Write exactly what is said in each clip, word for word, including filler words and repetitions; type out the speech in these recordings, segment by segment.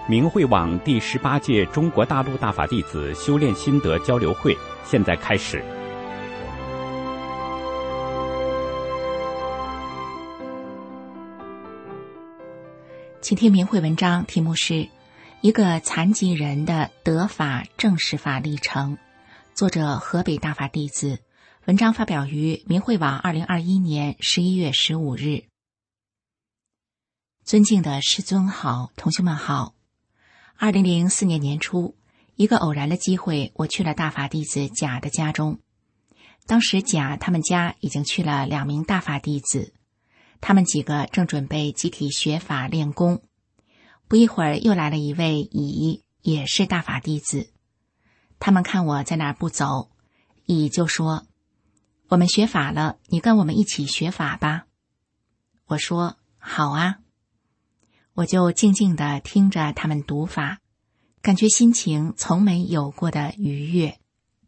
明慧网第十八届中国大陆大法弟子修炼心得交流会现在开始。 请听明慧文章，题目是一个残疾人的得法正实法历程，作者河北大法弟子，文章发表于明慧网二零二一年十一月十五日。尊敬的师尊好，同学们好。二零零四年年初，一个偶然的机会，我去了大法弟子甲的家中。当时甲他们家已经去了两名大法弟子，他们几个正准备集体学法练功。不一会儿又来了一位乙，也是大法弟子。他们看我在那儿不走，乙就说：我们学法了，你跟我们一起学法吧。我说好啊。我就静静地听着他们读法，感觉心情从没有过的愉悦。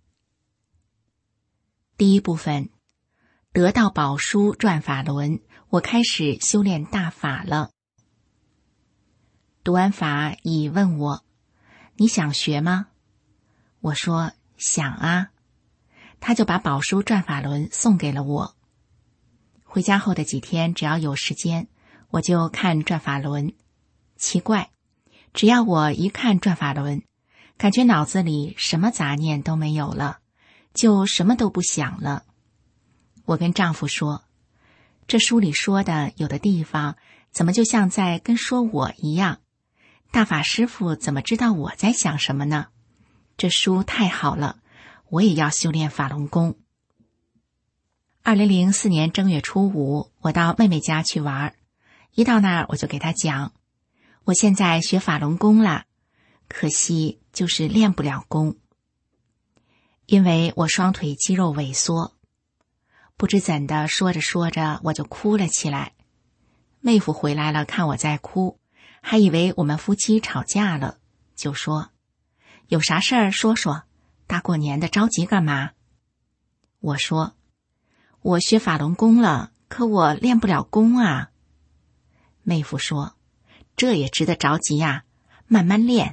第一部分，得到宝书转法轮，我开始修炼大法了。读完法，乙问我：你想学吗？我说想啊。他就把宝书转法轮送给了我。回家后的几天，只要有时间，我就看转法轮。奇怪，只要我一看转法轮，感觉脑子里什么杂念都没有了，就什么都不想了。我跟丈夫说，这书里说的有的地方怎么就像在跟说我一样，大法师父怎么知道我在想什么呢？这书太好了，我也要修炼法轮功。二零零四年正月初五，我到妹妹家去玩，一到那儿我就给她讲，我现在学法轮功了，可惜就是练不了功，因为我双腿肌肉萎缩。不知怎的，说着说着我就哭了起来。妹夫回来了，看我在哭，还以为我们夫妻吵架了，就说：有啥事儿说说，大过年的着急干嘛？我说：我学法轮功了，可我练不了功啊。妹夫说：这也值得着急呀，慢慢练。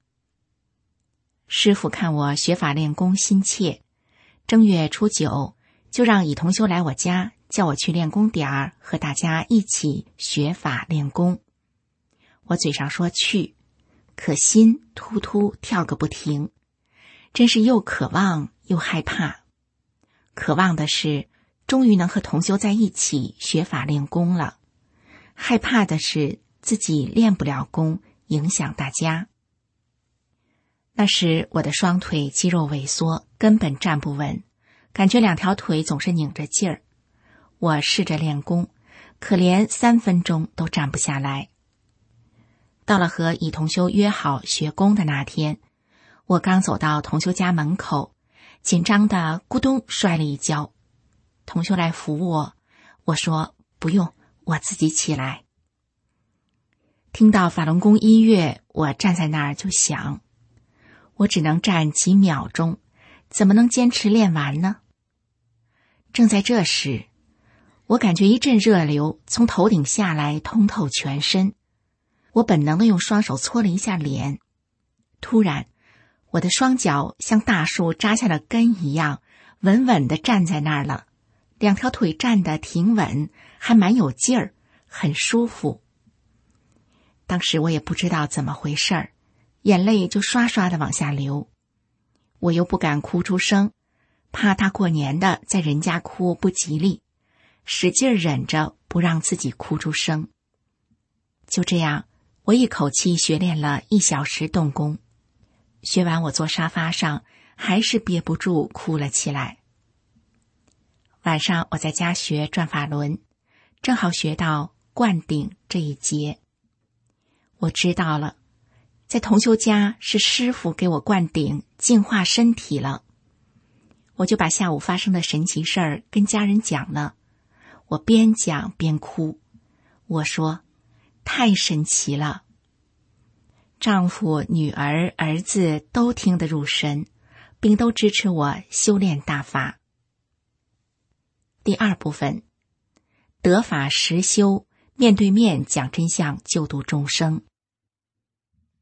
师父看我学法练功心切，正月初九就让乙同修来我家，叫我去练功点儿，和大家一起学法练功。我嘴上说去，可心突突跳个不停，真是又渴望又害怕。渴望的是终于能和同修在一起学法练功了，害怕的是自己练不了功，影响大家。那时我的双腿肌肉萎缩，根本站不稳，感觉两条腿总是拧着劲儿。我试着练功，可连三分钟都站不下来。到了和乙同修约好学功的那天，我刚走到同修家门口，紧张的咕咚摔了一跤。同修来扶我，我说不用，我自己起来。听到法轮功音乐，我站在那儿就想，我只能站几秒钟，怎么能坚持练完呢？正在这时，我感觉一阵热流从头顶下来，通透全身。我本能地用双手搓了一下脸，突然我的双脚像大树扎下了根一样，稳稳地站在那儿了，两条腿站得挺稳，还蛮有劲儿，很舒服。当时我也不知道怎么回事儿，眼泪就刷刷地往下流。我又不敢哭出声，怕大过年的在人家哭不吉利，使劲忍着不让自己哭出声。就这样，我一口气学练了一小时动功。学完，我坐沙发上，还是憋不住哭了起来。晚上我在家学转法轮，正好学到灌顶这一节。我知道了，在同修家是师父给我灌顶净化身体了。我就把下午发生的神奇事儿跟家人讲了，我边讲边哭。我说太神奇了。丈夫、女儿、儿子都听得入神，并都支持我修炼大法。第二部分，得法实修，面对面讲真相，救度众生。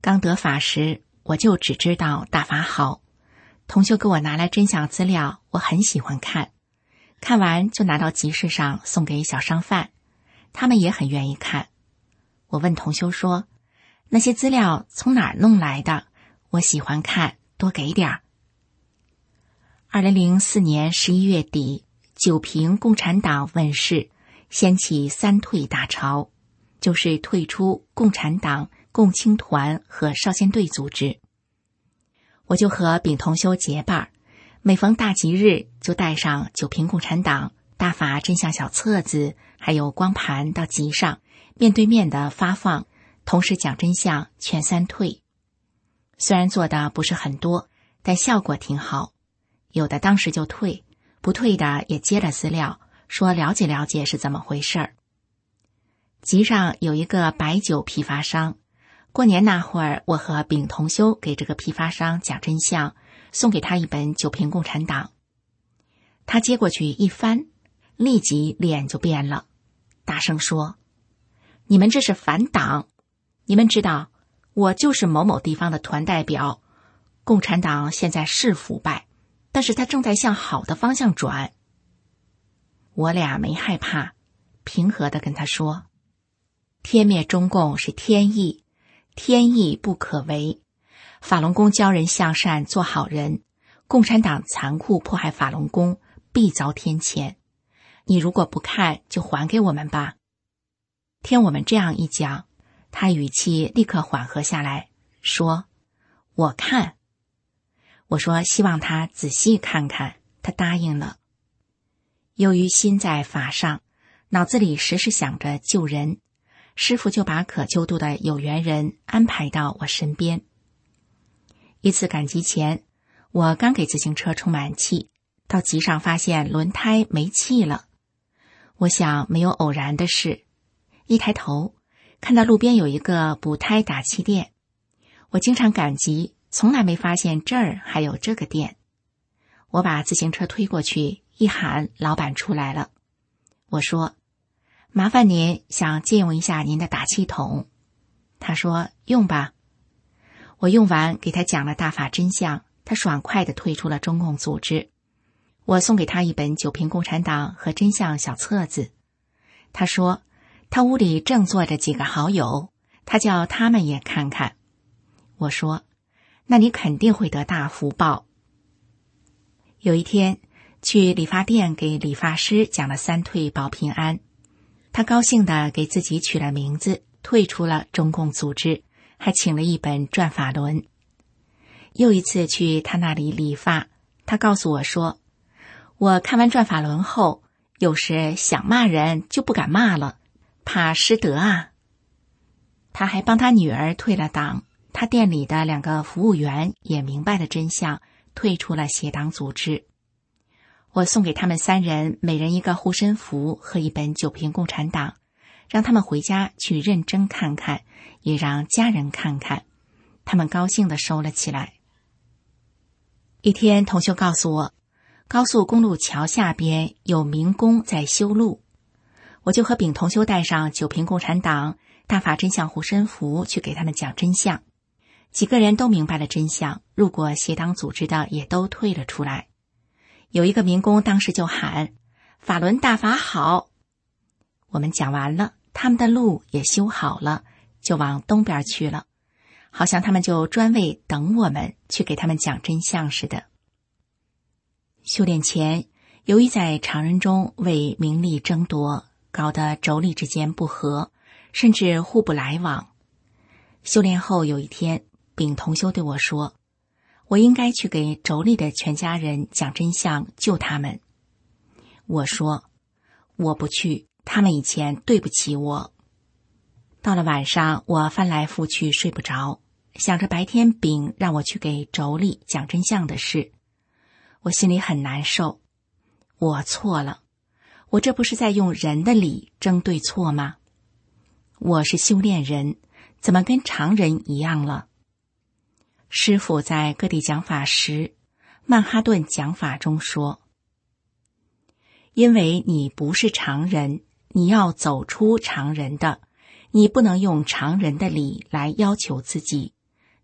刚得法时，我就只知道大法好。同修给我拿来真相资料，我很喜欢看，看完就拿到集市上送给小商贩，他们也很愿意看。我问同修说，那些资料从哪儿弄来的？我喜欢看，多给点儿。二零零四年十一月底，九平共产党问世，掀起三退大潮，就是退出共产党、共青团和少先队组织。我就和丙同修结伴，每逢大吉日就带上九平共产党、大法真相小册子还有光盘到集上，面对面的发放，同时讲真相，劝三退。虽然做的不是很多，但效果挺好，有的当时就退，不退的也接了资料，说了解了解是怎么回事儿。集上有一个白酒批发商，过年那会儿，我和丙同修给这个批发商讲真相，送给他一本《九平共产党》。他接过去一翻，立即脸就变了，大声说：“你们这是反党！你们知道，我就是某某地方的团代表。共产党现在是腐败，但是他正在向好的方向转。”我俩没害怕，平和地跟他说：“天灭中共是天意。天意不可违，法轮功教人向善做好人，共产党残酷迫害法轮功，必遭天谴。你如果不看，就还给我们吧。”听我们这样一讲，他语气立刻缓和下来，说：“我看。”我说希望他仔细看看，他答应了。由于心在法上，脑子里时时想着救人，师父就把可救度的有缘人安排到我身边。一次赶集前，我刚给自行车充满气，到集上发现轮胎没气了。我想没有偶然的事，一抬头看到路边有一个补胎打气店。我经常赶集，从来没发现这儿还有这个店。我把自行车推过去，一喊，老板出来了。我说：“麻烦您，想借用一下您的打气筒。”他说：“用吧。”我用完给他讲了大法真相，他爽快地退出了中共组织。我送给他一本《九平共产党》和真相小册子。他说他屋里正坐着几个好友，他叫他们也看看。我说：“那你肯定会得大福报。”有一天去理发店给理发师讲了三退保平安，他高兴地给自己取了名字，退出了中共组织，还请了一本转法轮。又一次去他那里理发，他告诉我说：“我看完转法轮后，有时想骂人就不敢骂了，怕失德啊。”他还帮他女儿退了党，他店里的两个服务员也明白了真相，退出了邪党组织。我送给他们三人每人一个护身符和一本《九平共产党》，让他们回家去认真看看，也让家人看看。他们高兴地收了起来。一天，同修告诉我，高速公路桥下边有民工在修路，我就和丙同修带上九平共产党、大法真相护身符去给他们讲真相。几个人都明白了真相，入过邪党组织的也都退了出来。有一个民工当时就喊：“法轮大法好！”我们讲完了，他们的路也修好了，就往东边去了，好像他们就专为等我们去给他们讲真相似的。修炼前，由于在常人中为名利争夺，搞得妯娌之间不和，甚至互不来往。修炼后有一天，丙同修对我说：“我应该去给妯娌的全家人讲真相，救他们。”我说：“我不去，他们以前对不起我。”到了晚上，我翻来覆去睡不着，想着白天丙让我去给妯娌讲真相的事，我心里很难受。我错了，我这不是在用人的理争对错吗？我是修炼人，怎么跟常人一样了？师父在各地讲法时，曼哈顿讲法中说：“因为你不是常人，你要走出常人的，你不能用常人的理来要求自己，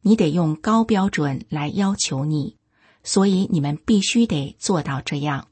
你得用高标准来要求你，所以你们必须得做到这样。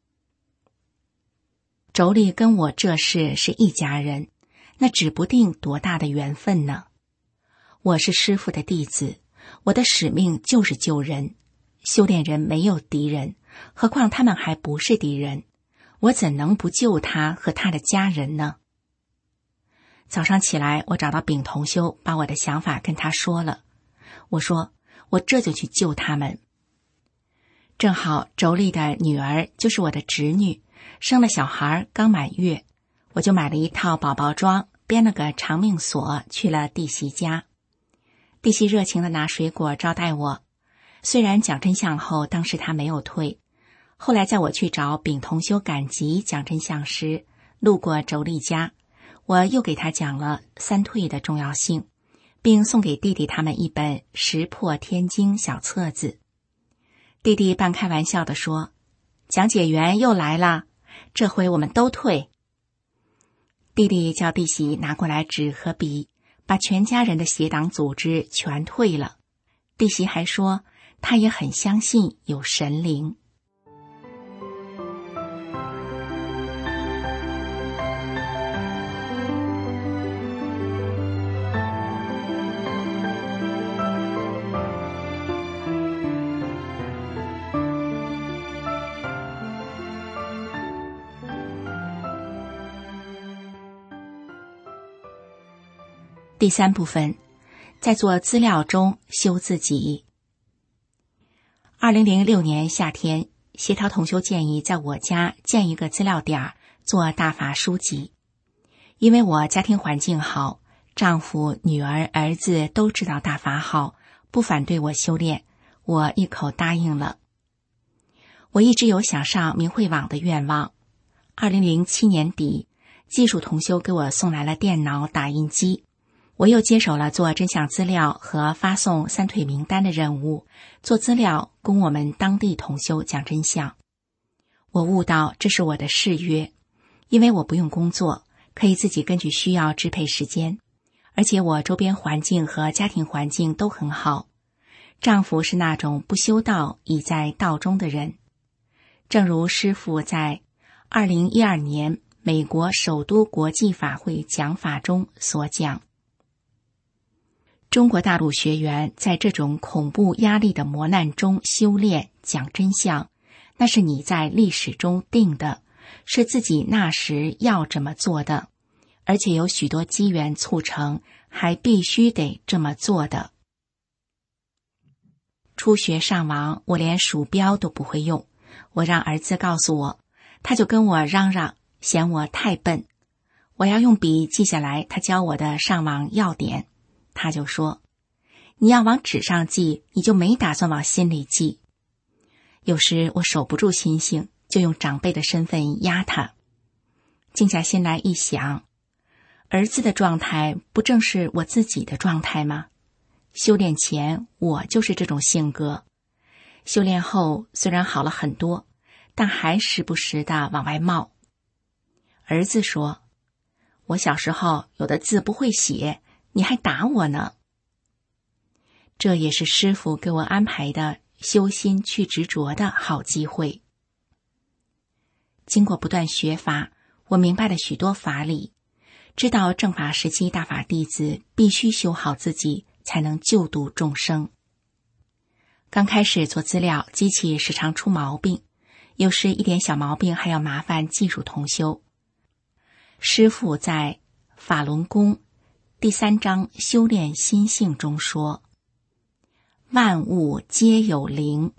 妯娌跟我这事是一家人，那指不定多大的缘分呢。我是师父的弟子，我的使命就是救人。修炼人没有敌人，何况他们还不是敌人，我怎能不救他和他的家人呢？早上起来，我找到丙同修，把我的想法跟他说了。我说，我这就去救他们。正好妯娌的女儿就是我的侄女，生了小孩刚满月，我就买了一套宝宝装，编了个长命锁，去了弟媳家。弟媳热情地拿水果招待我，虽然讲真相后当时他没有退，后来在我去找丙同修赶集讲真相时，路过妯娌家，我又给他讲了三退的重要性，并送给弟弟他们一本《石破天惊》小册子。弟弟半开玩笑地说，讲解员又来了，这回我们都退。弟弟叫弟媳拿过来纸和笔，把全家人的邪党组织全退了。弟媳还说，她也很相信有神灵。第三部分，在做资料中修自己。二零零六年夏天，协调同修建议在我家建一个资料点做大法书籍。因为我家庭环境好，丈夫、女儿、儿子都知道大法好，不反对我修炼，我一口答应了。我一直有想上明慧网的愿望。二零零七年底，技术同修给我送来了电脑打印机，我又接手了做真相资料和发送三退名单的任务，做资料供我们当地同修讲真相。我悟到这是我的誓约，因为我不用工作，可以自己根据需要支配时间，而且我周边环境和家庭环境都很好。丈夫是那种不修道已在道中的人，正如师父在二零一二年美国首都国际法会讲法中所讲，中国大陆学员在这种恐怖压力的磨难中修炼讲真相，那是你在历史中定的，是自己那时要这么做的，而且有许多机缘促成，还必须得这么做的。初学上网，我连鼠标都不会用，我让儿子告诉我，他就跟我嚷嚷，嫌我太笨。我要用笔记下来他教我的上网要点，他就说，你要往纸上记，你就没打算往心里记。有时我守不住心性，就用长辈的身份压他。静下心来一想，儿子的状态不正是我自己的状态吗？修炼前我就是这种性格，修炼后虽然好了很多，但还时不时地往外冒。儿子说，我小时候有的字不会写，你还打我呢。这也是师父给我安排的修心去执着的好机会。经过不断学法，我明白了许多法理，知道正法时期大法弟子必须修好自己，才能救度众生。刚开始做资料，机器时常出毛病，有时一点小毛病还要麻烦技术同修。师父在法轮功第三章修炼心性中说，万物皆有灵。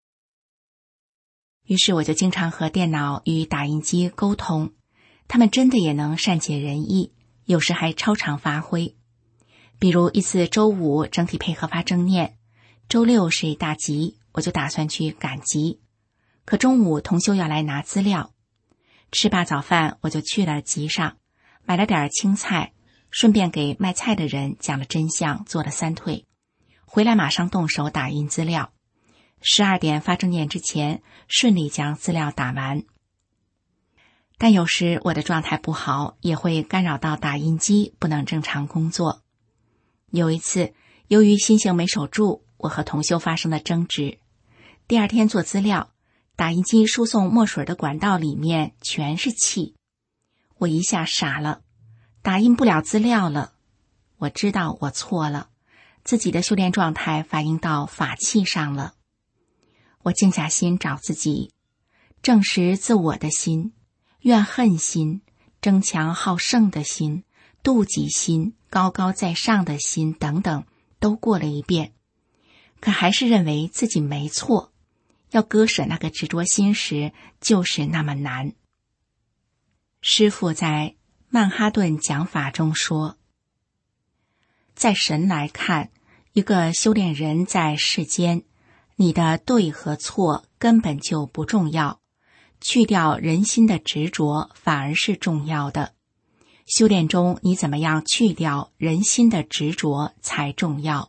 于是我就经常和电脑与打印机沟通，他们真的也能善解人意，有时还超常发挥。比如一次周五整体配合发正念，周六是大集，我就打算去赶集，可中午同修要来拿资料，吃罢早饭我就去了集上，买了点青菜，顺便给卖菜的人讲了真相，做了三退，回来马上动手打印资料。十二点发正念之前，顺利将资料打完。但有时我的状态不好，也会干扰到打印机，不能正常工作。有一次，由于心性没守住， 我和同修发生了争执。第二天做资料，打印机输送墨水的管道里面全是气。我一下傻了，打印不了资料了。我知道我错了，自己的修炼状态反映到法器上了。我静下心找自己，正视自我的心、怨恨心、争强好胜的心、妒忌心、高高在上的心等等都过了一遍，可还是认为自己没错。要割舍那个执着心时，就是那么难。师父在曼哈顿讲法中说，在神来看，一个修炼人在世间，你的对和错根本就不重要，去掉人心的执着反而是重要的。修炼中你怎么样去掉人心的执着才重要。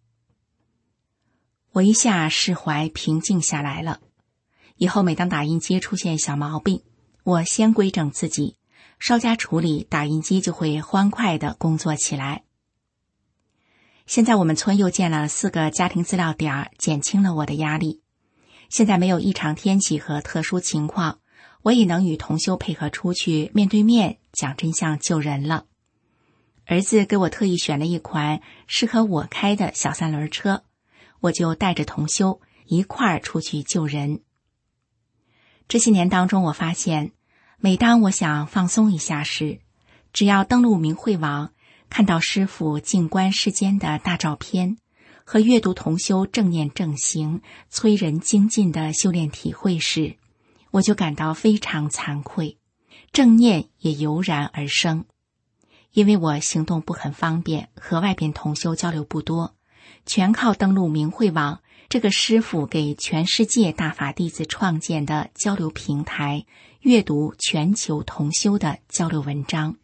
我一下释怀平静下来了。以后每当打印机出现小毛病，我先规正自己，稍加处理，打印机就会欢快地工作起来。现在我们村又建了四个家庭资料点，减轻了我的压力。现在没有异常天气和特殊情况，我也能与同修配合出去面对面讲真相救人了。儿子给我特意选了一款适合我开的小三轮车，我就带着同修一块儿出去救人。这些年当中，我发现每当我想放松一下时，只要登录明慧网，看到师父静观世间的大照片和阅读同修正念正行催人精进的修炼体会时，我就感到非常惭愧，正念也油然而生。因为我行动不很方便，和外边同修交流不多，全靠登录明慧网这个师父给全世界大法弟子创建的交流平台，阅读全球同修的交流文章。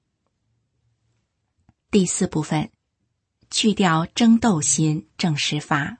第四部分，去掉争斗心，正实法。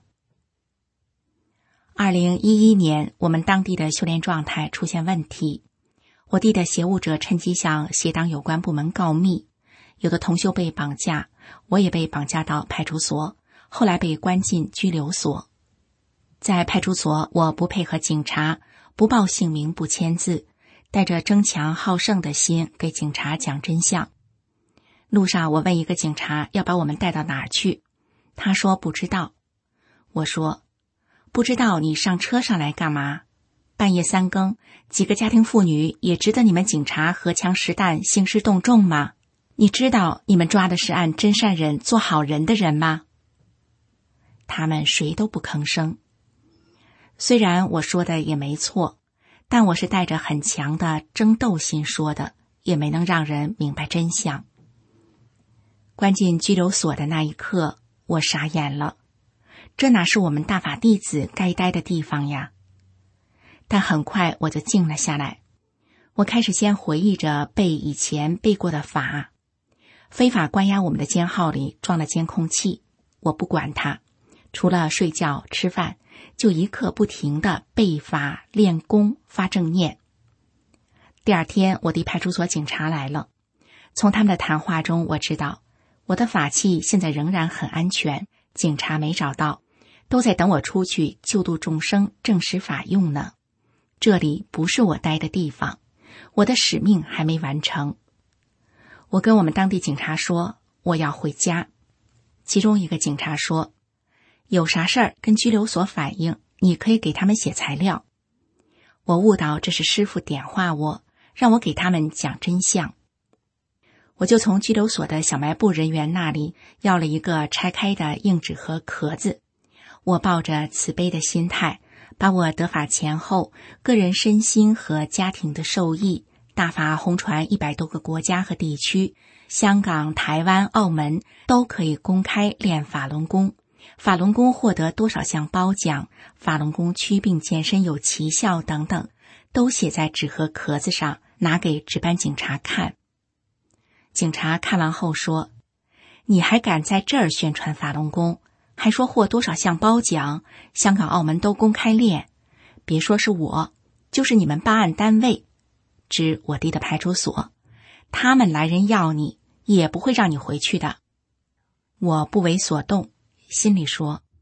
二零一一年，我们当地的修炼状态出现问题，我地的邪物者趁机向邪党有关部门告密，有的同修被绑架，我也被绑架到派出所，后来被关进拘留所。在派出所，我不配合警察，不报姓名，不签字，带着争强好胜的心给警察讲真相。路上我问一个警察要把我们带到哪儿去，他说不知道。我说不知道你上车上来干嘛？半夜三更，几个家庭妇女也值得你们警察荷枪实弹兴师动众吗？你知道你们抓的是按真善忍做好人的人吗？他们谁都不吭声。虽然我说的也没错，但我是带着很强的争斗心说的，也没能让人明白真相。关进拘留所的那一刻，我傻眼了，这哪是我们大法弟子该待的地方呀？但很快我就静了下来，我开始先回忆着背以前背过的法。非法关押我们的监号里装了监控器，我不管它，除了睡觉吃饭，就一刻不停地背法练功发正念。第二天，我的派出所警察来了，从他们的谈话中我知道我的法器现在仍然很安全，警察没找到，都在等我出去救度众生正实法用呢。这里不是我待的地方，我的使命还没完成。我跟我们当地警察说我要回家，其中一个警察说有啥事儿跟拘留所反映，你可以给他们写材料。我悟到这是师父点化我，让我给他们讲真相。我就从拘留所的小卖部人员那里要了一个拆开的硬纸盒壳子，我抱着慈悲的心态，把我得法前后个人身心和家庭的受益，大法红传一百多个国家和地区，香港、台湾、澳门都可以公开练法轮功，法轮功获得多少项褒奖，法轮功祛病健身有奇效等等，都写在纸盒壳子上，拿给值班警察看。警察看完后说，你还敢在这儿宣传法轮功，还说获多少项褒奖，香港澳门都公开练，别说是我，就是你们办案单位，指我弟的派出所，他们来人要你也不会让你回去的。我不为所动，心里说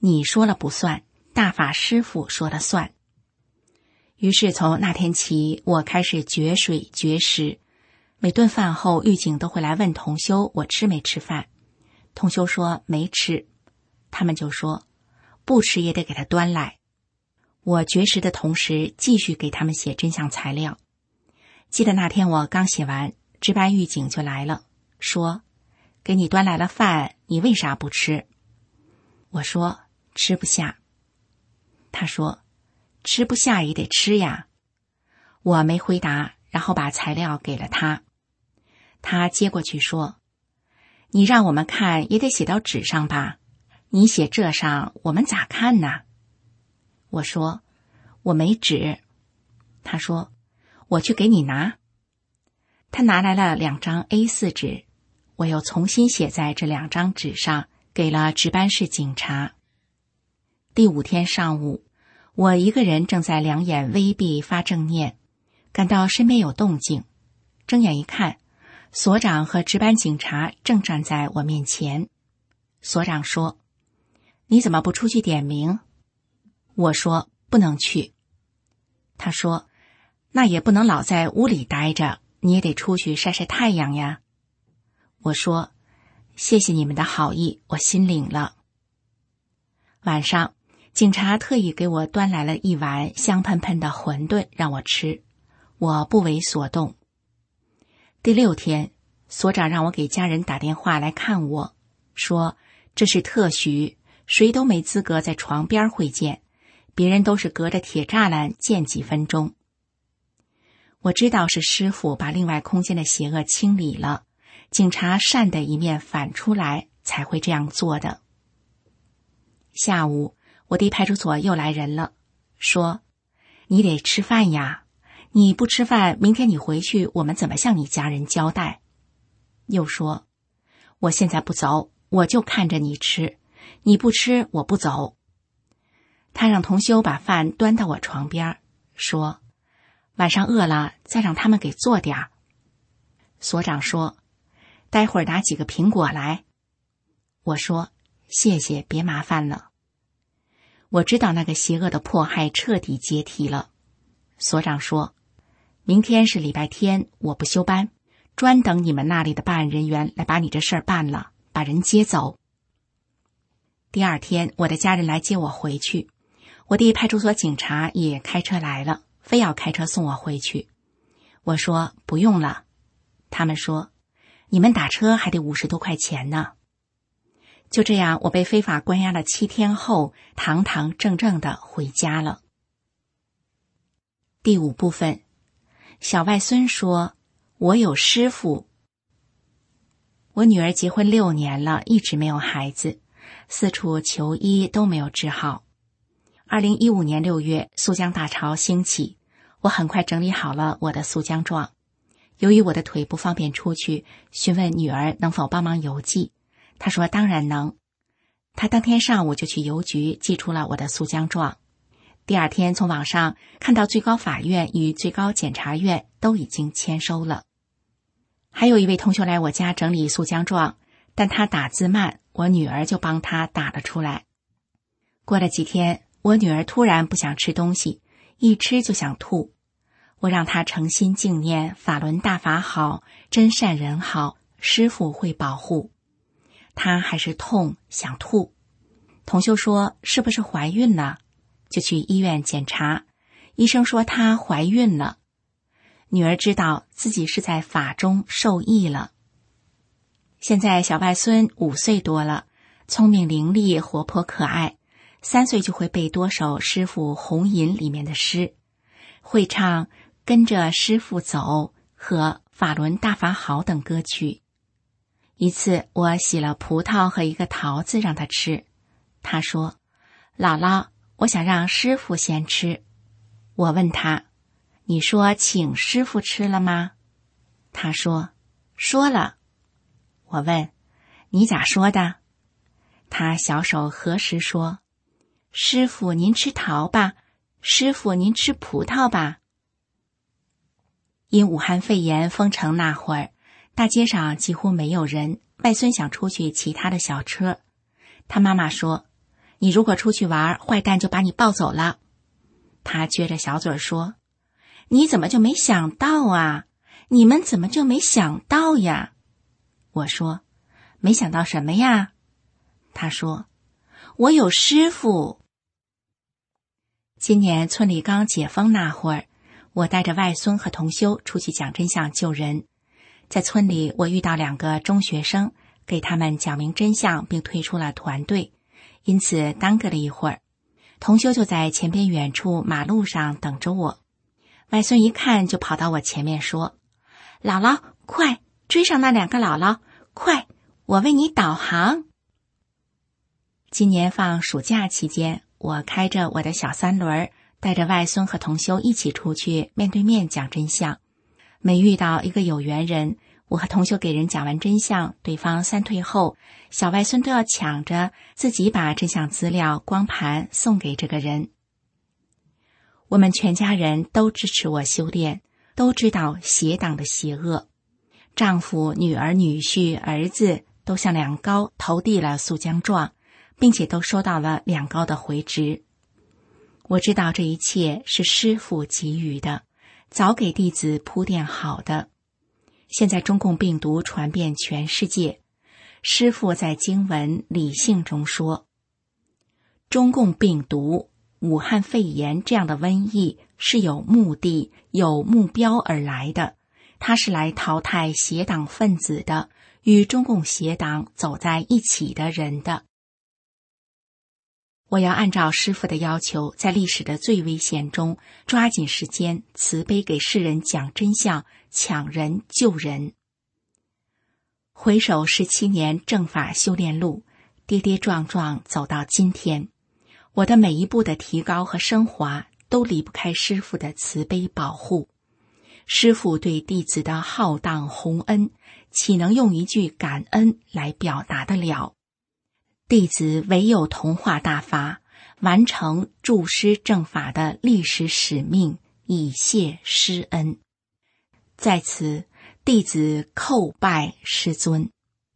你说了不算，大法师父说了算。于是从那天起，我开始绝水绝食。每顿饭后，狱警都会来问同修我吃没吃饭。同修说没吃，他们就说不吃也得给他端来。我绝食的同时，继续给他们写真相材料。记得那天我刚写完，值班狱警就来了，说给你端来了饭，你为啥不吃？我说吃不下。他说吃不下也得吃呀。我没回答，然后把材料给了他。他接过去说，你让我们看也得写到纸上吧，你写这上我们咋看呢？我说我没纸。他说我去给你拿。他拿来了两张 A 四 纸，我又重新写在这两张纸上，给了值班室警察。第五天上午，我一个人正在两眼微闭发正念，感到身边有动静，睁眼一看，所长和值班警察正站在我面前。所长说，你怎么不出去点名？我说不能去。他说，那也不能老在屋里待着，你也得出去晒晒太阳呀。我说，谢谢你们的好意，我心领了。晚上，警察特意给我端来了一碗香喷喷的馄饨让我吃，我不为所动。第六天，所长让我给家人打电话来看我，说这是特许，谁都没资格在床边会见，别人都是隔着铁栅栏见几分钟。我知道是师父把另外空间的邪恶清理了，警察善的一面反出来才会这样做的。下午，我弟派出所又来人了，说你得吃饭呀，你不吃饭，明天你回去我们怎么向你家人交代？又说我现在不走，我就看着你吃，你不吃我不走。他让同修把饭端到我床边，说晚上饿了再让他们给做点儿。所长说待会儿拿几个苹果来。我说谢谢，别麻烦了。我知道那个邪恶的迫害彻底解体了。所长说明天是礼拜天，我不休班，专等你们那里的办案人员来把你这事儿办了，把人接走。第二天，我的家人来接我回去，我弟派出所警察也开车来了，非要开车送我回去。我说不用了。他们说你们打车还得五十多块钱呢。就这样，我被非法关押了七天后，堂堂正正的回家了。第五部分，小外孙说我有师父。我女儿结婚六年了，一直没有孩子，四处求医都没有治好。二零一五年六月，苏江大潮兴起，我很快整理好了我的苏江状。由于我的腿不方便出去，询问女儿能否帮忙邮寄，她说当然能。她当天上午就去邮局寄出了我的苏江状。第二天从网上看到最高法院与最高检察院都已经签收了。还有一位同学来我家整理苏江状，但他打字慢，我女儿就帮他打了出来。过了几天，我女儿突然不想吃东西，一吃就想吐。我让她诚心敬念法轮大法好，真善人好，师父会保护。她还是痛想吐。同修说是不是怀孕了？就去医院检查，医生说她怀孕了。女儿知道自己是在法中受益了。现在小外孙五岁多了，聪明伶俐，活泼可爱，三岁就会背多首师父红吟里面的诗，会唱跟着师父走和法轮大法好等歌曲。一次我洗了葡萄和一个桃子让他吃，他说姥姥，我想让师父先吃。我问他，你说请师父吃了吗？他说说了。我问你咋说的？他小手合十说，师父您吃桃吧，师父您吃葡萄吧。因武汉肺炎封城那会儿，大街上几乎没有人，外孙想出去骑他的小车。他妈妈说， 你如果出去玩，坏蛋就把你抱走了。他撅着小嘴说，你怎么就没想到啊？你们怎么就没想到呀？我说，没想到什么呀？他说，我有师傅。今年村里刚解封那会儿，我带着外孙和同修出去讲真相救人。在村里，我遇到两个中学生，给他们讲明真相，并退出了团队，因此耽搁了一会儿。同修就在前边远处马路上等着我。外孙一看就跑到我前面说，姥姥，快追上那两个姥姥，快，我为你导航。今年放暑假期间，我开着我的小三轮，带着外孙和同修一起出去面对面讲真相。每遇到一个有缘人，我和同修给人讲完真相，对方三退后，小外孙都要抢着自己把真相资料光盘送给这个人。我们全家人都支持我修炼，都知道邪党的邪恶。丈夫、女儿、女婿、儿子都向两高投递了诉将状，并且都收到了两高的回执。我知道这一切是师父给予的，早给弟子铺垫好的。现在中共病毒传遍全世界，师父在经文理性中说，中共病毒、武汉肺炎这样的瘟疫是有目的、有目标而来的，它是来淘汰邪党分子的，与中共邪党走在一起的人的。我要按照师父的要求，在历史的最危险中抓紧时间，慈悲给世人讲真相，抢人救人。回首十七年正法修炼路，跌跌撞撞走到今天，我的每一步的提高和升华都离不开师父的慈悲保护。师父对弟子的浩荡宏恩，岂能用一句感恩来表达得了？弟子唯有同化大法，完成助师正法的历史使命，以谢师恩。在此，弟子叩拜师尊。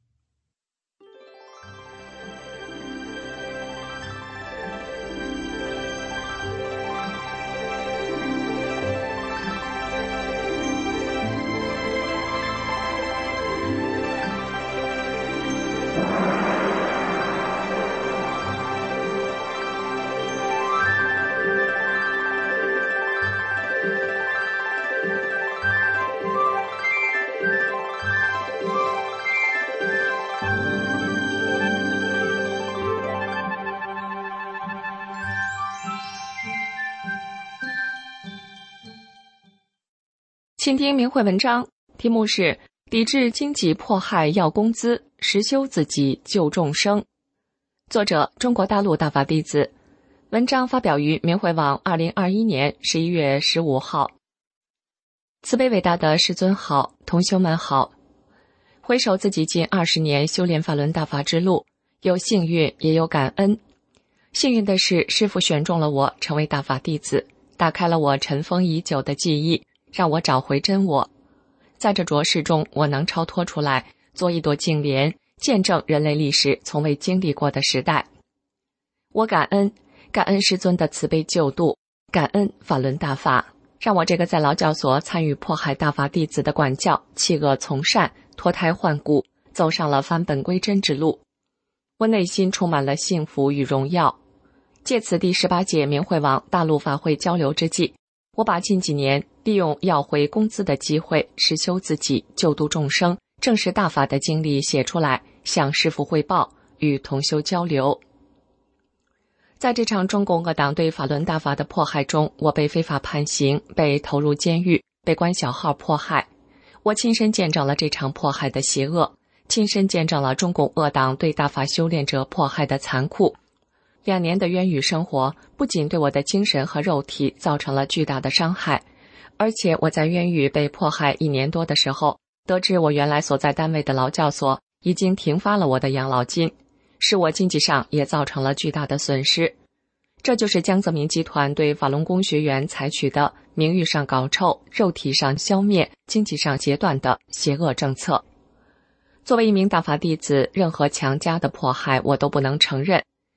请听明慧文章，题目是抵制经济迫害要工资，实修自己救众生。作者中国大陆大法弟子。文章发表于明慧网二零二一年十一月十五号。慈悲伟大的师尊好，同修们好。回首自己近二十年修炼法轮大法之路，有幸运也有感恩。幸运的是，师父选中了我成为大法弟子，打开了我尘封已久的记忆，让我找回真我。在这浊世中，我能超脱出来，做一朵净莲，见证人类历史从未经历过的时代。我感恩感恩师尊的慈悲救度，感恩法轮大法，让我这个在劳教所参与迫害大法弟子的管教，弃恶从善，脱胎换骨，走上了返本归真之路。我内心充满了幸福与荣耀。借此第十八届明慧网大陆法会交流之际，我把近几年利用要回工资的机会，实修自己，救度众生，正视大法的经历写出来，向师父汇报，与同修交流。在这场中共恶党对法轮大法的迫害中，我被非法判刑，被投入监狱，被关小号迫害。我亲身见证了这场迫害的邪恶，亲身见证了中共恶党对大法修炼者迫害的残酷。两年的冤狱生活不仅对我的精神和肉体造成了巨大的伤害，而且我在冤狱被迫害一年多的时候，得知我原来所在单位的劳教所已经停发了我的养老金，使我经济上也造成了巨大的损失。这就是江泽民集团对法轮功学员采取的名誉上搞臭、肉体上消灭、经济上截断的邪恶政策。作为一名大法弟子，任何强加的迫害我都不能承认。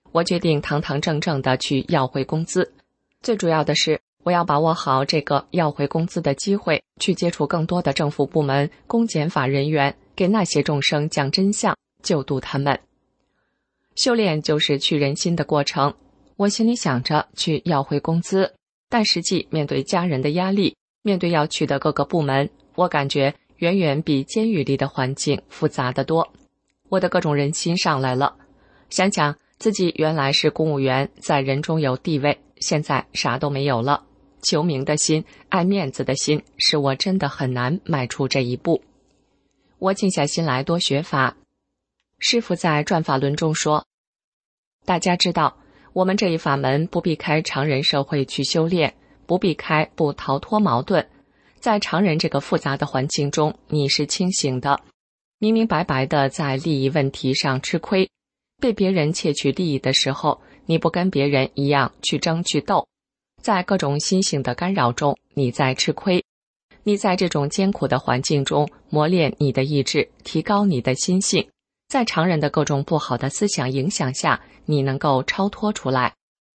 我决定堂堂正正地去要回工资。最主要的是，我要把握好这个要回工资的机会，去接触更多的政府部门、公检法人员，给那些众生讲真相，救度他们。修炼就是去人心的过程。我心里想着去要回工资，但实际面对家人的压力，面对要去的各个部门，我感觉远远比监狱里的环境复杂得多。我的各种人心上来了，想想自己原来是公务员，在人中有地位，现在啥都没有了。求名的心，爱面子的心，使我真的很难迈出这一步。我静下心来多学法。师父在转法轮中说，大家知道我们这一法门不避开常人社会去修炼，不避开不逃脱矛盾。在常人这个复杂的环境中，你是清醒的，明明白白的在利益问题上吃亏，被别人窃取利益的时候，你不跟别人一样去争去斗，在各种心性的干扰中，你在吃亏。你在这种艰苦的环境中磨练你的意志，提高你的心性，在常人的各种不好的思想影响下，你能够超脱出来。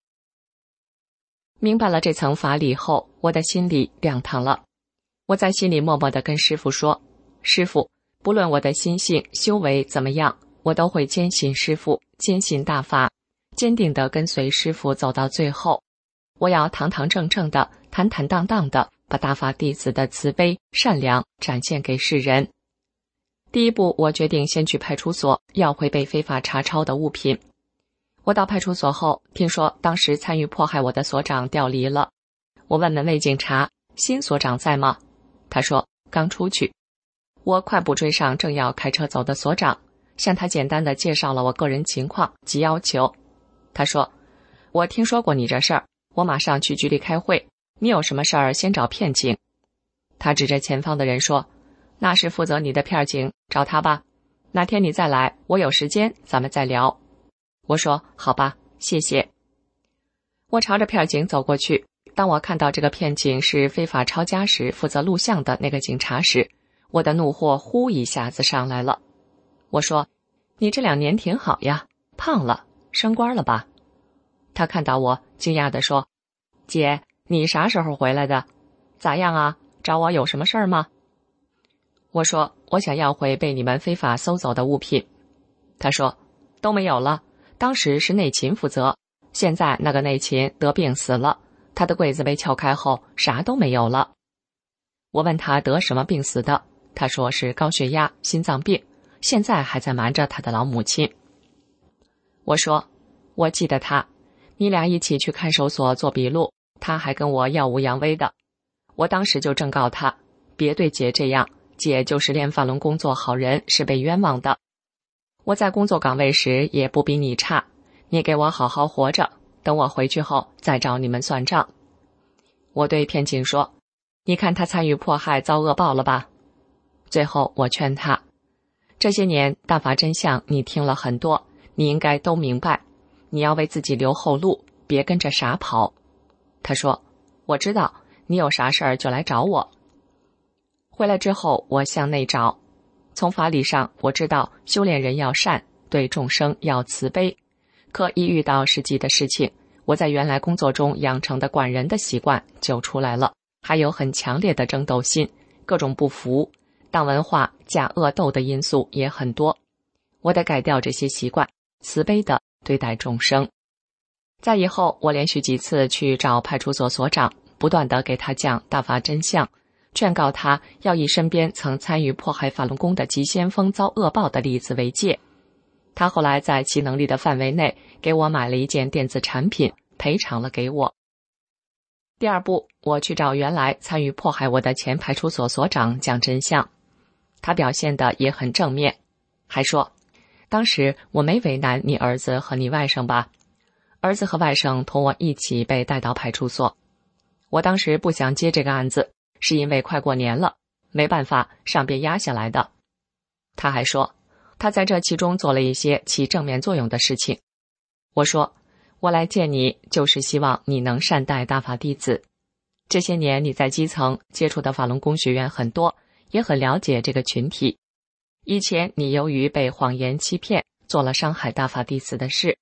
明白了这层法理后，我的心里亮堂了。我在心里默默地跟师父说，师父，不论我的心性修为怎么样，我都会坚信师父，坚信大法，坚定地跟随师父走到最后。我要堂堂正正的、坦坦荡荡的把大法弟子的慈悲、善良展现给世人。第一步，我决定先去派出所要回被非法查抄的物品。我到派出所后，听说当时参与迫害我的所长调离了。我问门卫警察，新所长在吗？他说刚出去。我快步追上正要开车走的所长，向他简单的介绍了我个人情况及要求。他说，我听说过你这事儿，我马上去局里开会，你有什么事儿先找片警。他指着前方的人说，那是负责你的片警，找他吧。哪天你再来，我有时间咱们再聊。我说好吧，谢谢。我朝着片警走过去，当我看到这个片警是非法抄家时负责录像的那个警察时，我的怒火呼一下子上来了。我说，你这两年挺好呀，胖了，升官了吧？他看到我，惊讶地说，姐，你啥时候回来的？咋样啊？找我有什么事儿吗？我说，我想要回被你们非法搜走的物品。他说，都没有了，当时是内勤负责，现在那个内勤得病死了，他的柜子被撬开后啥都没有了。我问他得什么病死的，他说是高血压、心脏病，现在还在瞒着他的老母亲。我说，我记得他，你俩一起去看守所做笔录，他还跟我耀武扬威的。我当时就正告他，别对姐这样，姐就是练法轮功做好人，是被冤枉的。我在工作岗位时也不比你差，你给我好好活着，等我回去后再找你们算账。我对片警说，你看他参与迫害遭恶报了吧？最后我劝他，这些年大法真相你听了很多，你应该都明白，你要为自己留后路，别跟着傻跑。他说，我知道，你有啥事儿就来找我。回来之后我向内找，从法理上我知道修炼人要善，对众生要慈悲，可一遇到实际的事情，我在原来工作中养成的管人的习惯就出来了，还有很强烈的争斗心，各种不服，党文化加恶斗的因素也很多。我得改掉这些习惯，慈悲地对待众生。在以后我连续几次去找派出所所长，不断地给他讲大法真相，劝告他要以身边曾参与迫害法轮功的急先锋遭恶报的例子为戒。他后来在其能力的范围内给我买了一件电子产品，赔偿了给我。第二步，我去找原来参与迫害我的前派出所所长讲真相。他表现得也很正面，还说，当时我没为难你儿子和你外甥吧？儿子和外甥同我一起被带到派出所。我当时不想接这个案子，是因为快过年了，没办法上边压下来的。他还说，他在这其中做了一些起正面作用的事情。我说，我来见你就是希望你能善待大法弟子。这些年你在基层接触的法轮功学员很多，也很了解这个群体。以前你由于被谎言欺骗，做了伤害大法弟子的事，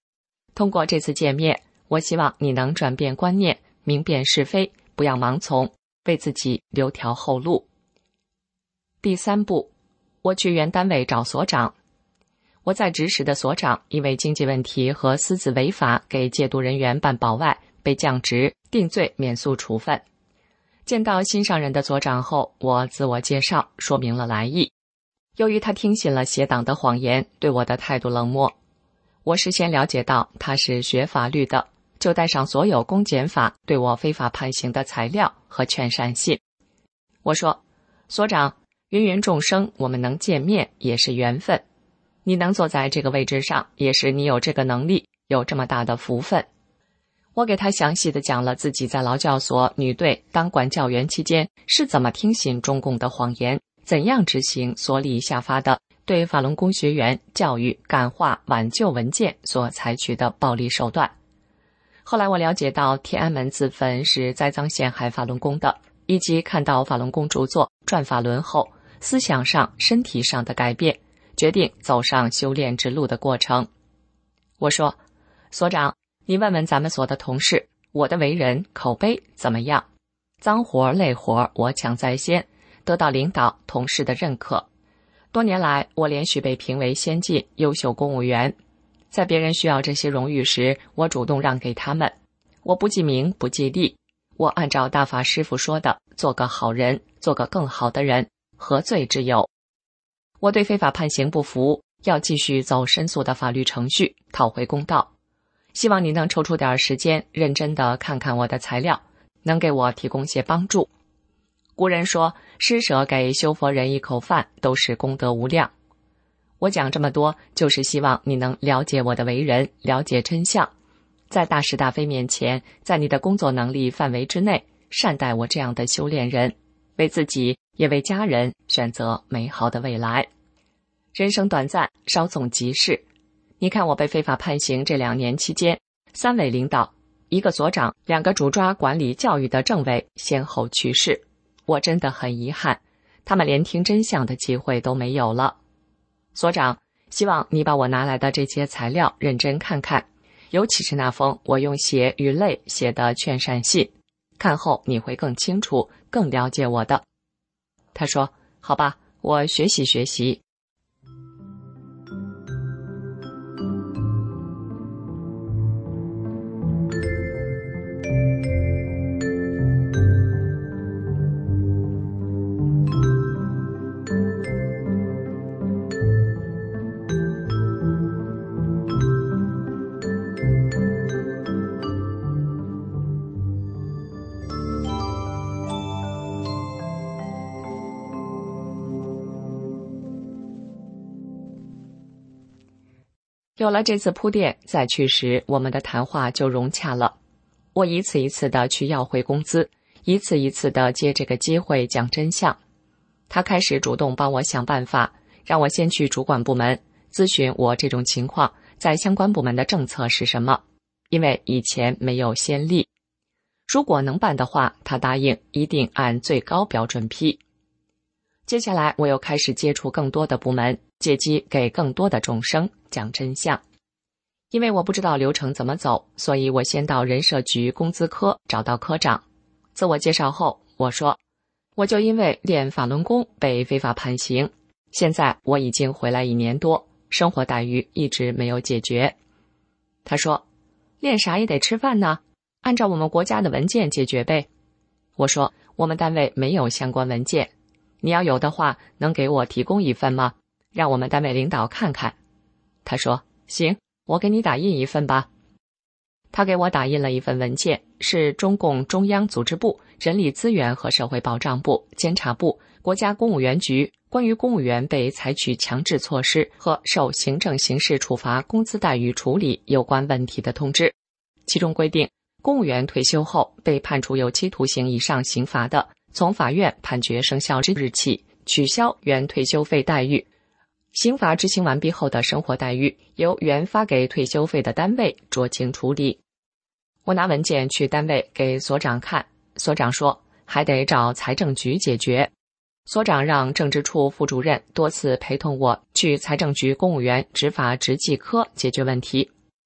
通过这次见面，我希望你能转变观念，明辨是非，不要盲从，为自己留条后路。第三步，我去原单位找所长。我在职时的所长因为经济问题和私自违法给戒毒人员办保外，被降职、定罪免诉处分。见到新上任的所长后，我自我介绍，说明了来意。由于他听信了邪党的谎言，对我的态度冷漠。我事先了解到他是学法律的，就带上所有公检法对我非法判刑的材料和劝善信。我说，所长，芸芸众生，我们能见面也是缘分。你能坐在这个位置上，也是你有这个能力，有这么大的福分。我给他详细地讲了自己在劳教所女队当管教员期间是怎么听信中共的谎言，怎样执行所里下发的对法轮功学员教育、感化、挽救文件所采取的暴力手段。后来我了解到天安门自焚是栽赃陷害法轮功的，以及看到法轮功著作《转法轮》后思想上、身体上的改变，决定走上修炼之路的过程。我说，所长，你问问咱们所的同事，我的为人口碑怎么样？脏活累活我抢在先，得到领导同事的认可。多年来，我连续被评为先进优秀公务员，在别人需要这些荣誉时，我主动让给他们。我不记名不记利，我按照大法师父说的，做个好人，做个更好的人，何罪之有？我对非法判刑不服，要继续走申诉的法律程序，讨回公道。希望你能抽出点时间，认真地看看我的材料，能给我提供些帮助。古人说，施舍给修佛人一口饭，都是功德无量。我讲这么多，就是希望你能了解我的为人，了解真相，在大是大非面前，在你的工作能力范围之内，善待我这样的修炼人，为自己也为家人选择美好的未来。人生短暂，稍纵即逝。你看我被非法判刑这两年期间，三位领导，一个所长，两个主抓管理教育的政委先后去世，我真的很遗憾，他们连听真相的机会都没有了。所长，希望你把我拿来的这些材料认真看看，尤其是那封我用血与泪写的劝善信，看后你会更清楚，更了解我的。他说，好吧，我学习学习。有了这次铺垫，在去时我们的谈话就融洽了。我一次一次的去要回工资，一次一次的借这个机会讲真相。他开始主动帮我想办法，让我先去主管部门咨询我这种情况在相关部门的政策是什么，因为以前没有先例。如果能办的话，他答应一定按最高标准批。接下来我又开始接触更多的部门，借机给更多的众生讲真相。因为我不知道流程怎么走，所以我先到人社局工资科找到科长。自我介绍后，我说，我就因为练法轮功被非法判刑，现在我已经回来一年多，生活待遇一直没有解决。他说，练啥也得吃饭呢，按照我们国家的文件解决呗。我说，我们单位没有相关文件，你要有的话，能给我提供一份吗？让我们单位领导看看。他说，行，我给你打印一份吧。他给我打印了一份文件，是中共中央组织部、人力资源和社会保障部、监察部、国家公务员局关于公务员被采取强制措施和受行政刑事处罚工资待遇处理有关问题的通知。其中规定，公务员退休后被判处有期徒刑以上刑罚的，从法院判决生效之日起取消原退休费待遇。刑罚执行完毕后的生活待遇，由原发给退休费的单位酌情处理。我拿文件去单位给所长看，所长说还得找财政局解决。所长让政治处副主任多次陪同我去财政局公务员执法执纪科解决问题。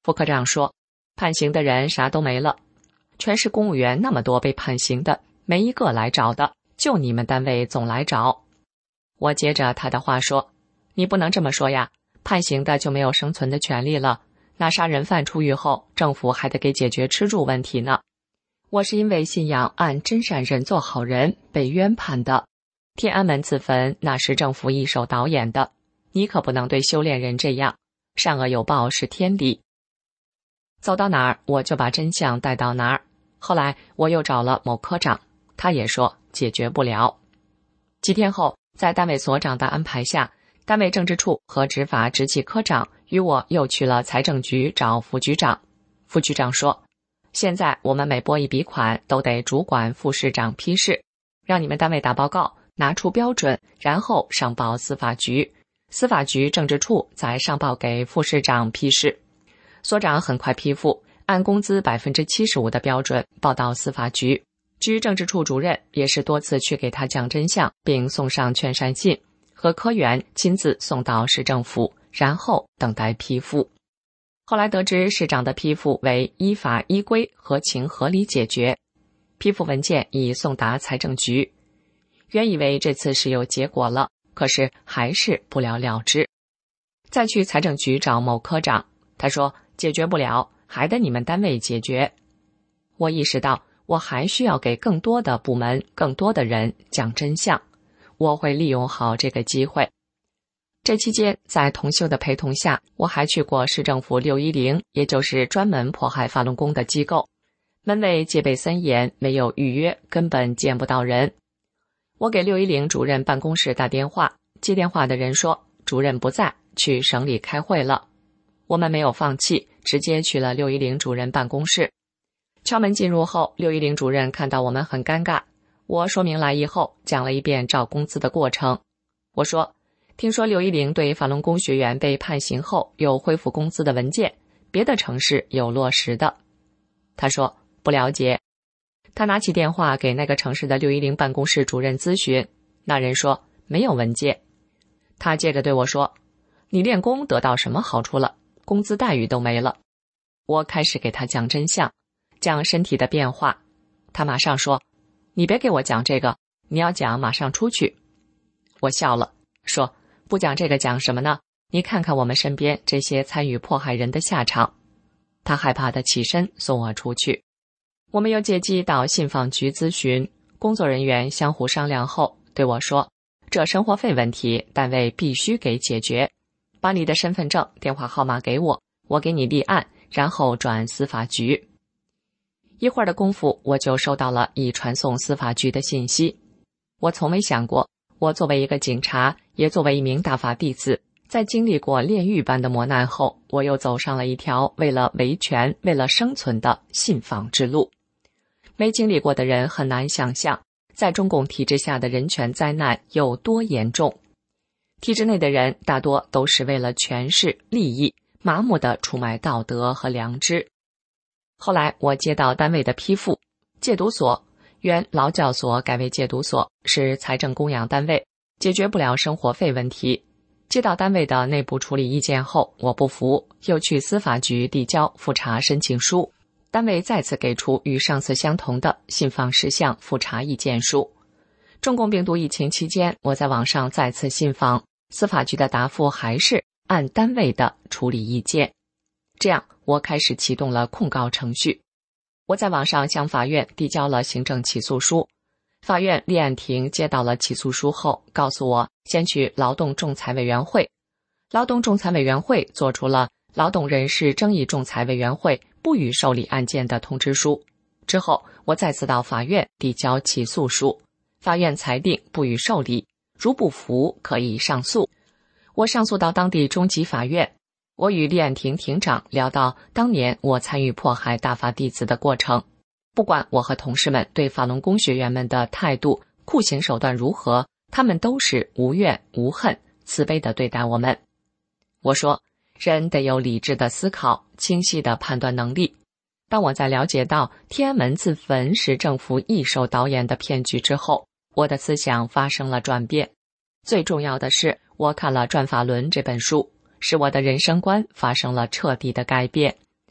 副科长说，判刑的人啥都没了，全市公务员那么多被判刑的，没一个来找的，就你们单位总来找。我接着他的话说，你不能这么说呀，判刑的就没有生存的权利了，那杀人犯出狱后，政府还得给解决吃住问题呢。我是因为信仰按真善忍做好人被冤判的，天安门自焚那是政府一手导演的，你可不能对修炼人这样，善恶有报是天理。走到哪儿我就把真相带到哪儿。后来我又找了某科长，他也说解决不了。几天后，在单位所长的安排下，单位政治处和执法执纪科长与我又去了财政局找副局长。副局长说，现在我们每拨一笔款都得主管副市长批示，让你们单位打报告，拿出标准，然后上报司法局，司法局政治处再上报给副市长批示。所长很快批复，按工资 百分之七十五 的标准报到司法局。局政治处主任也是多次去给他讲真相，并送上劝善信，和科员亲自送到市政府，然后等待批复。后来得知市长的批复为依法依规合情合理解决，批复文件已送达财政局。原以为这次是有结果了，可是还是不了了之。再去财政局找某科长，他说解决不了，还得你们单位解决。我意识到我还需要给更多的部门、更多的人讲真相，我会利用好这个机会。这期间，在同修的陪同下，我还去过市政府六一零，也就是专门迫害法轮功的机构。门卫戒备森严，没有预约，根本见不到人。我给六一零主任办公室打电话，接电话的人说主任不在，去省里开会了。我们没有放弃，直接去了六一零主任办公室。敲门进入后，六一零主任看到我们很尴尬。我说明来意后，讲了一遍照工资的过程。我说，听说六一零对法轮功学员被判刑后有恢复工资的文件，别的城市有落实的。他说不了解。他拿起电话给那个城市的六一零办公室主任咨询，那人说没有文件。他接着对我说，你练功得到什么好处了？工资待遇都没了。我开始给他讲真相，讲身体的变化。他马上说，你别给我讲这个，你要讲马上出去。我笑了，说不讲这个讲什么呢？你看看我们身边这些参与迫害人的下场。他害怕地起身送我出去。我们又借机到信访局咨询，工作人员相互商量后对我说，这生活费问题单位必须给解决，把你的身份证、电话号码给我，我给你立案，然后转司法局。一会儿的功夫，我就收到了已传送司法局的信息。我从没想过，我作为一个警察，也作为一名大法弟子，在经历过炼狱般的磨难后，我又走上了一条为了维权、为了生存的信访之路。没经历过的人很难想象，在中共体制下的人权灾难有多严重。体制内的人大多都是为了权势、利益，麻木地出卖道德和良知。后来我接到单位的批复，戒毒所原劳教所改为戒毒所，是财政供养单位，解决不了生活费问题。接到单位的内部处理意见后，我不服，又去司法局递交复查申请书，单位再次给出与上次相同的信访事项复查意见书。中共病毒疫情期间，我在网上再次信访，司法局的答复还是按单位的处理意见。这样我开始启动了控告程序。我在网上向法院递交了行政起诉书，法院立案庭接到了起诉书后，告诉我先去劳动仲裁委员会。劳动仲裁委员会做出了劳动人事争议仲裁委员会不予受理案件的通知书。之后我再次到法院递交起诉书，法院裁定不予受理，如不服可以上诉。我上诉到当地中级法院。我与立案庭庭长聊到当年我参与迫害大法弟子的过程，不管我和同事们对法轮功学员们的态度、酷刑手段如何，他们都是无怨无恨、慈悲地对待我们。我说，人得有理智的思考、清晰的判断能力。当我在了解到天安门自焚是政府一手导演的骗局之后，我的思想发生了转变。最重要的是，我看了《转法轮》这本书，使我的人生观发生了彻底的改变。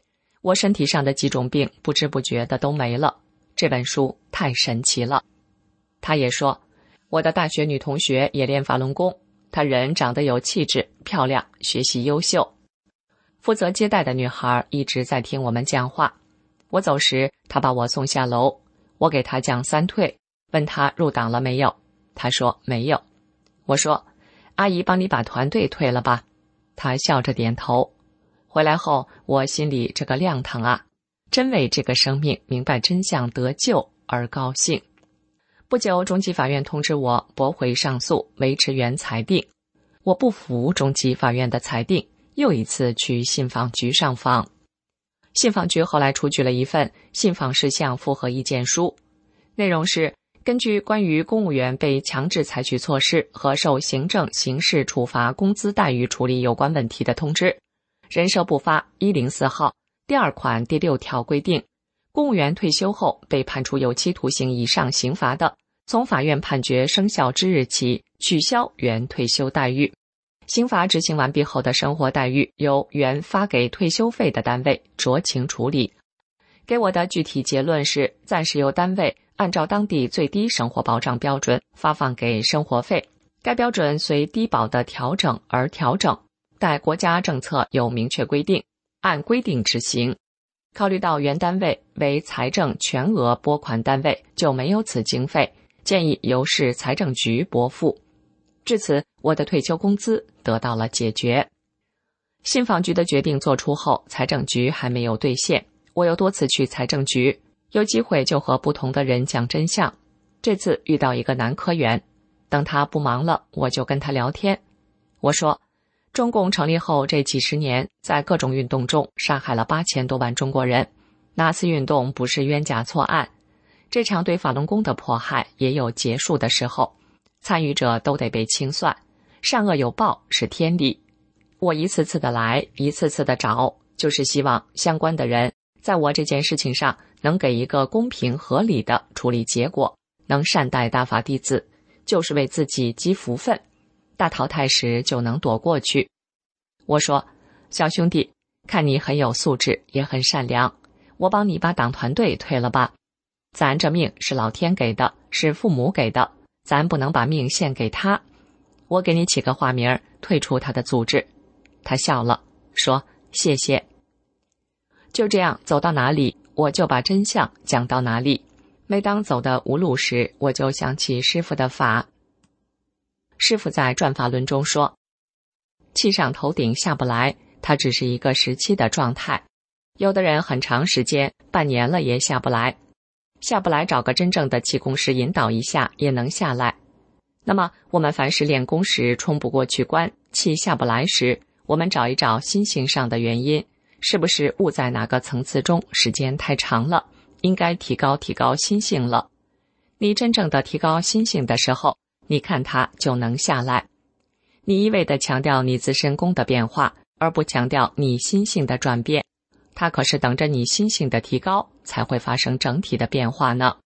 我身体上的几种病不知不觉的都没了。这本书太神奇了。他也说，我的大学女同学也练法轮功，她人长得有气质，漂亮，学习优秀。负责接待的女孩一直在听我们讲话。我走时，她把我送下楼，我给她讲三退，问她入党了没有，她说没有。我说，阿姨帮你把团队退了吧。她笑着点头。回来后，我心里这个亮堂啊，真为这个生命明白真相得救而高兴。不久，中级法院通知我驳回上诉，维持原裁定。我不服中级法院的裁定，又一次去信访局上访。信访局后来出具了一份信访事项复核意见书，内容是根据关于公务员被强制采取措施和受行政刑事处罚工资待遇处理有关问题的通知，人社部发一零四号第二款第六条规定，公务员退休后被判处有期徒刑以上刑罚的，从法院判决生效之日起取消原退休待遇。刑罚执行完毕后的生活待遇由原发给退休费的单位酌情处理。给我的具体结论是，暂时由单位按照当地最低生活保障标准发放给生活费，该标准随低保的调整而调整，待国家政策有明确规定，按规定执行。考虑到原单位为财政全额拨款单位，就没有此经费，建议由市财政局拨付。至此，我的退休工资得到了解决。信访局的决定做出后，财政局还没有兑现，我又多次去财政局，有机会就和不同的人讲真相。这次遇到一个男科员，等他不忙了，我就跟他聊天。我说，中共成立后这几十年，在各种运动中杀害了八千多万中国人，哪次运动不是冤假错案？这场对法轮功的迫害也有结束的时候，参与者都得被清算，善恶有报是天理。我一次次的来，一次次的找，就是希望相关的人在我这件事情上能给一个公平合理的处理结果，能善待大法弟子，就是为自己积福分，大淘汰时就能躲过去。我说，小兄弟，看你很有素质，也很善良，我帮你把党团队退了吧。咱这命是老天给的，是父母给的，咱不能把命献给他。我给你起个化名，退出他的组织。他笑了，说谢谢。就这样，走到哪里，我就把真相讲到哪里。每当走的无路时，我就想起师父的法。师父在转法轮中说，气上头顶下不来，它只是一个时期的状态。有的人很长时间，半年了也下不来。下不来，找个真正的气功师引导一下也能下来。那么我们凡是练功时冲不过去关，气下不来时，我们找一找心性上的原因，是不是悟在哪个层次中时间太长了，应该提高提高心性了。你真正的提高心性的时候，你看它就能下来。你一味地强调你自身功的变化，而不强调你心性的转变，它可是等着你心性的提高才会发生整体的变化呢。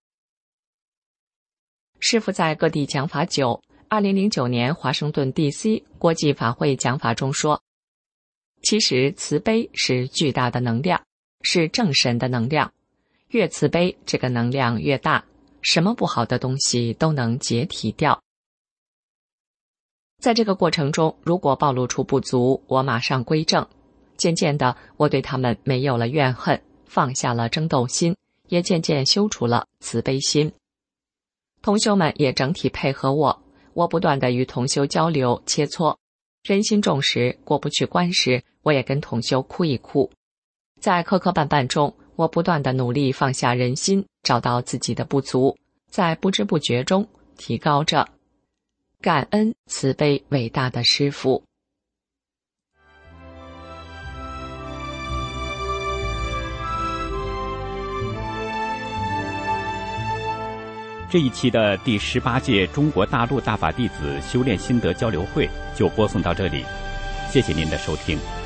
师父在各地讲法久，二零零九年华盛顿 D C 国际法会讲法中说，其实慈悲是巨大的能量，是正神的能量，越慈悲这个能量越大，什么不好的东西都能解体掉。在这个过程中，如果暴露出不足，我马上归正。渐渐的，我对他们没有了怨恨，放下了争斗心，也渐渐修除了慈悲心。同修们也整体配合我，我不断地与同修交流切磋，人心重时，过不去关时，我也跟同修哭一哭。在磕磕绊绊中，我不断地努力放下人心，找到自己的不足，在不知不觉中提高着。感恩慈悲伟大的师父。 这一期的第十八届中国大陆大法弟子修炼心得交流会就播送到这里，谢谢您的收听。